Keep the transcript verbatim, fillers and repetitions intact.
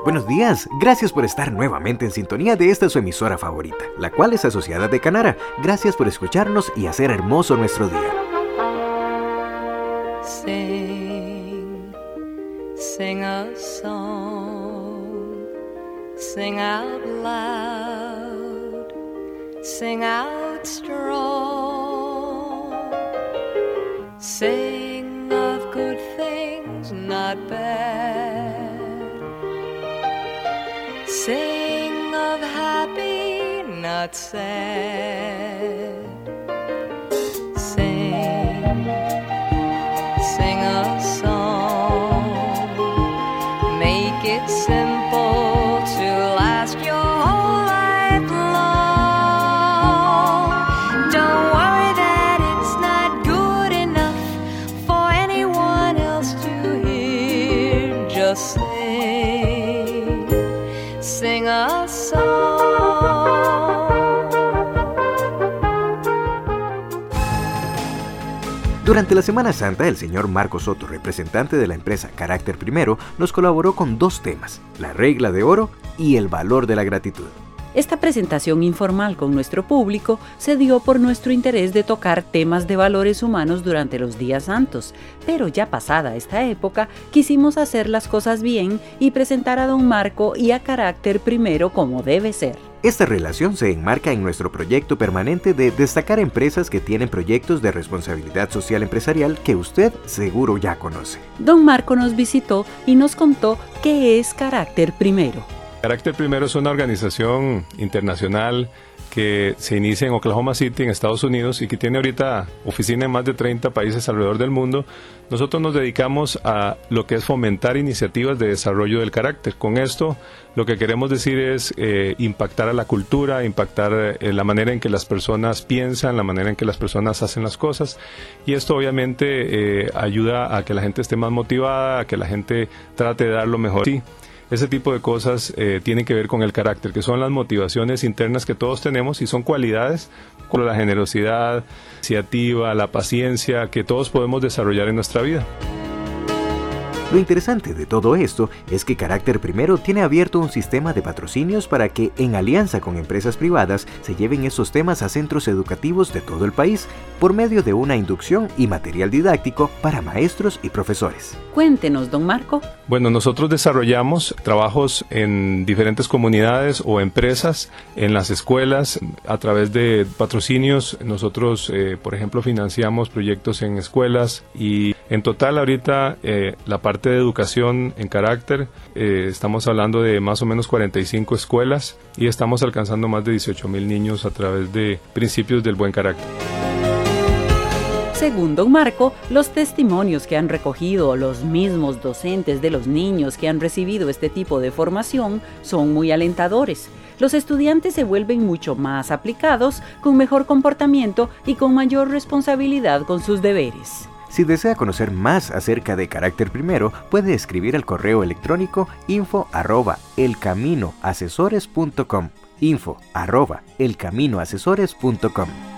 Buenos días, gracias por estar nuevamente en sintonía de esta su emisora favorita, la cual es asociada de Canara. Gracias por escucharnos y hacer hermoso nuestro día. Sing, sing a song, sing out loud, sing out strong, sing of good things, not bad. Sing of happy, not sad. Sing, sing a song. Make it simple to last your whole life long. Don't worry that it's not good enough for anyone else to hear. Just sing. Sing a song. Durante la Semana Santa, el señor Marco Soto, representante de la empresa Carácter Primero, nos colaboró con dos temas, la regla de oro y el valor de la gratitud. Esta presentación informal con nuestro público se dio por nuestro interés de tocar temas de valores humanos durante los días santos, pero ya pasada esta época, quisimos hacer las cosas bien y presentar a don Marco y a Carácter Primero como debe ser. Esta relación se enmarca en nuestro proyecto permanente de destacar empresas que tienen proyectos de responsabilidad social empresarial que usted seguro ya conoce. Don Marco nos visitó y nos contó qué es Carácter Primero. Carácter Primero es una organización internacional que se inicia en Oklahoma City, en Estados Unidos, y que tiene ahorita oficina en más de treinta países alrededor del mundo. Nosotros nos dedicamos a lo que es fomentar iniciativas de desarrollo del carácter. Con esto, lo que queremos decir es eh, impactar a la cultura, impactar eh, la manera en que las personas piensan, la manera en que las personas hacen las cosas. Y esto obviamente eh, ayuda a que la gente esté más motivada, a que la gente trate de dar lo mejor. Sí. Ese tipo de cosas eh, tienen que ver con el carácter, que son las motivaciones internas que todos tenemos y son cualidades como la generosidad, la iniciativa, la paciencia, que todos podemos desarrollar en nuestra vida. Lo interesante de todo esto es que Carácter Primero tiene abierto un sistema de patrocinios para que, en alianza con empresas privadas, se lleven esos temas a centros educativos de todo el país por medio de una inducción y material didáctico para maestros y profesores. Cuéntenos, don Marco. Bueno, nosotros desarrollamos trabajos en diferentes comunidades o empresas, en las escuelas, a través de patrocinios. Nosotros, eh, por ejemplo, financiamos proyectos en escuelas y en total ahorita eh, la parte de educación en carácter, eh, estamos hablando de más o menos cuarenta y cinco escuelas y estamos alcanzando más de dieciocho mil niños a través de principios del buen carácter. Según don Marco, los testimonios que han recogido los mismos docentes de los niños que han recibido este tipo de formación son muy alentadores. Los estudiantes se vuelven mucho más aplicados, con mejor comportamiento y con mayor responsabilidad con sus deberes. Si desea conocer más acerca de Carácter Primero, puede escribir al correo electrónico info arroba elcaminoasesores punto com, info arroba elcaminoasesores punto com.